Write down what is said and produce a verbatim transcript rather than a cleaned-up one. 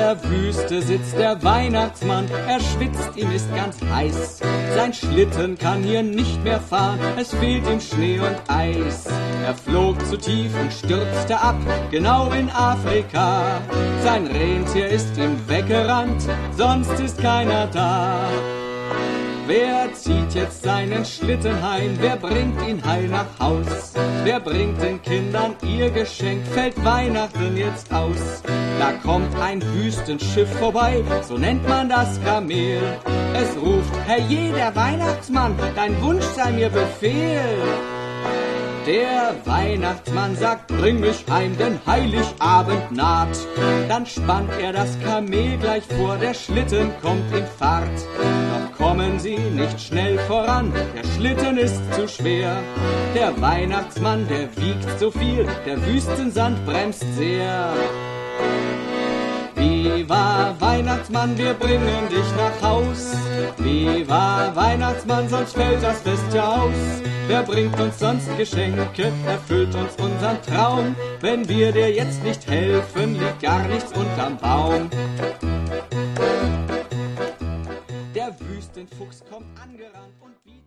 der Wüste sitzt der Weihnachtsmann, er schwitzt, ihm ist ganz heiß. Sein Schlitten kann hier nicht mehr fahren, es fehlt ihm Schnee und Eis. Er flog zu tief und stürzte ab, genau in Afrika. Sein Rentier ist ihm weggerannt, sonst ist keiner da. Wer zieht jetzt seinen Schlitten heim? Wer bringt ihn heil nach Haus? Wer bringt den Kindern ihr Geschenk? Fällt Weihnachten jetzt aus? Da kommt ein Wüstenschiff vorbei, so nennt man das Kamel. Es ruft, Herrje, der Weihnachtsmann, dein Wunsch sei mir Befehl. Der Weihnachtsmann sagt, bring mich heim, denn Heiligabend naht. Dann spannt er das Kamel gleich vor, der Schlitten kommt in Fahrt. Doch kommen sie nicht schnell voran, der Schlitten ist zu schwer. Der Weihnachtsmann, der wiegt so viel, der Wüstensand bremst sehr. Viva Weihnachtsmann, wir bringen dich nach Haus. Viva Weihnachtsmann, sonst fällt das Fest ja aus. Wer bringt uns sonst Geschenke, erfüllt uns unseren Traum? Wenn wir dir jetzt nicht helfen, liegt gar nichts unterm Baum. Der Wüstenfuchs kommt angerannt und